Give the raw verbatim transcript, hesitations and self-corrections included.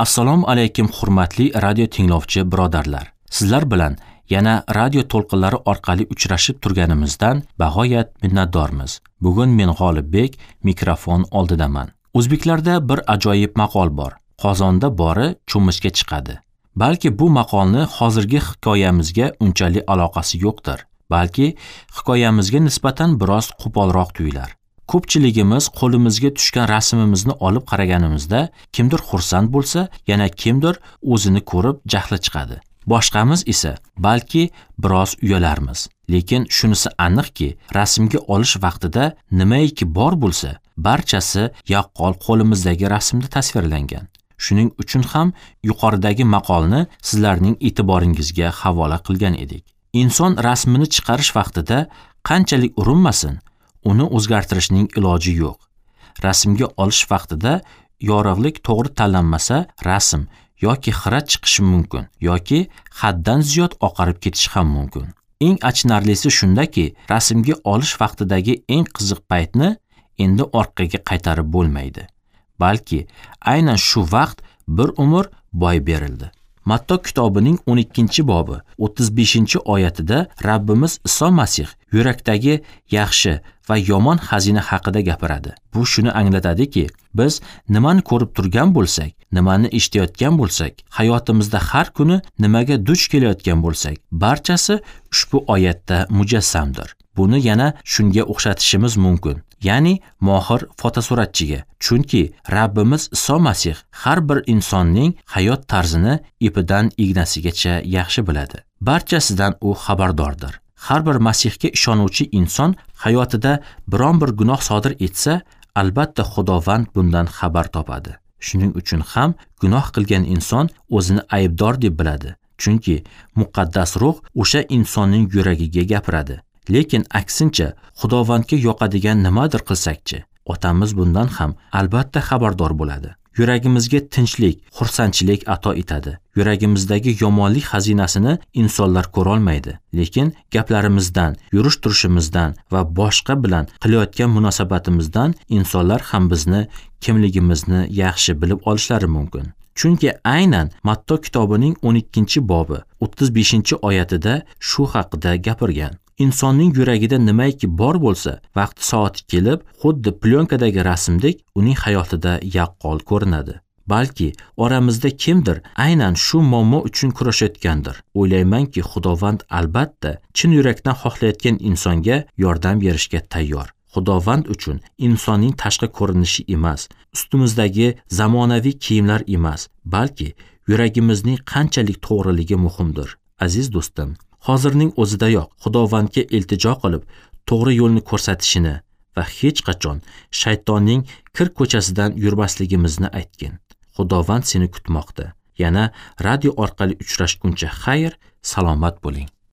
Assalomu alaykum hurmatli radio tinglovchi birodarlar. Sizlar bilan yana radio to'lqinlari orqali uchrashib turganimizdan bag'oyat minnatdormiz. Bugun men G'olibbek mikrofon oldidaman. O'zbeklarda bir ajoyib maqol bor. Qozonda bori cho'mishga chiqadi. Balki bu maqolni hozirgi hikoyamizga unchalik aloqasi yo'qdir. Balki hikoyamizga nisbatan biroz qo'polroq tuyular. Ko'pchiligimiz qo'limizga tushgan rasmimizni olib qaraganimizda kimdir xursand bo'lsa, yana kimdir o'zini ko'rib jahli chiqadi. Boshqamiz esa balki biroz uyalarmiz. Lekin shunisi aniqki, rasmga olish vaqtida nimaiki bor bo'lsa, barchasi yaqqol qo'limizdagi rasmda tasvirlangan. Shuning uchun ham yuqoridagi maqolni sizlarning e'tiboringizga havola qilgan edik. Inson rasmini chiqarish vaqtida qanchalik urinmasin, uni o'zgartirishning iloji yo'q. Rasmga olish vaqtida yorug'lik to'g'ri tanlanmasa, rasm yoki xira chiqishi mumkin, yoki haddan ziyod oqarib ketishi ham mumkin. Eng achinarlisi shundaki, rasmga olish vaqtidagi eng qiziq paytni endi orqaga qaytarib bo'lmaydi. Balki aynan shu vaqt bir umr boy berildi. Matto kitobining o'n ikkinchi bobi o'ttiz beshinchi oyatida Rabbimiz Iso Masih yurakdagi yaxshi va yomon xazina haqida gapiradi. Bu shuni anglatadiki, biz nimani ko'rib turgan bo'lsak, nimani eshitayotgan bo'lsak, hayotimizda har kuni nimaga duch kelayotgan bo'lsak, barchasi ushbu oyatda mujassamdir. Buni yana shunga o'xshatishimiz mumkin. Ya'ni mohir fotosuratchiga. Chunki Rabbimiz Iso Masih har bir insonning hayot tarzini ipidan ignasigacha yaxshi biladi. Barchasidan u xabardordir. Har bir Masihga ishonuvchi inson hayotida biron bir gunoh sodir etsa, albatta Xudovand bundan xabar topadi. Shuning uchun ham gunoh qilgan inson o'zini aybdor deb biladi. Chunki muqaddas ruh o'sha insonning yuragiga gapiradi. Lekin aksincha, Xudovandga yoqadigan nimadir qilsakchi, otamiz bundan ham albatta xabardor bo'ladi. Yuragimizga tinchlik, xursandchilik ato etadi. Yuragimizdagi yomonlik xazinasini insonlar ko'ra olmaydi, lekin gaplarimizdan, yurish-turishimizdan va boshqa bilan qilayotgan munosabatimizdan insonlar ham bizni kimligimizni yaxshi bilib olishlari mumkin. Chunki aynan Matto kitobining o'n ikkinchi bobi o'ttiz beshinchi oyatida shu haqida gapirgan. Insonning yuragida nimaiki bor bo'lsa, vaqti soati kelib, xuddi plyonkadagi rasmdek uning hayotida yaqqol ko'rinadi. Balki oramizda kimdir aynan shu muammo uchun kurashayotgandir. O'ylaymanki, Xudovand albatta chin yurakdan xohlayotgan insonga yordam berishga tayyor. Xudovand uchun insonning tashqi ko'rinishi emas, ustimizdagi zamonaviy kiyimlar emas, balki yuragimizning qanchalik to'g'riligi muhimdir. Aziz do'stim, hozirning o'zidayoq Xudovandga iltijo qilib, to'g'ri yo'lni ko'rsatishini va hech qachon shaytonning kir ko'chasidan yurmasligimizni aytgin. Xudovand seni kutmoqda. Yana radio orqali uchrashguncha xayr, salomat bo'ling.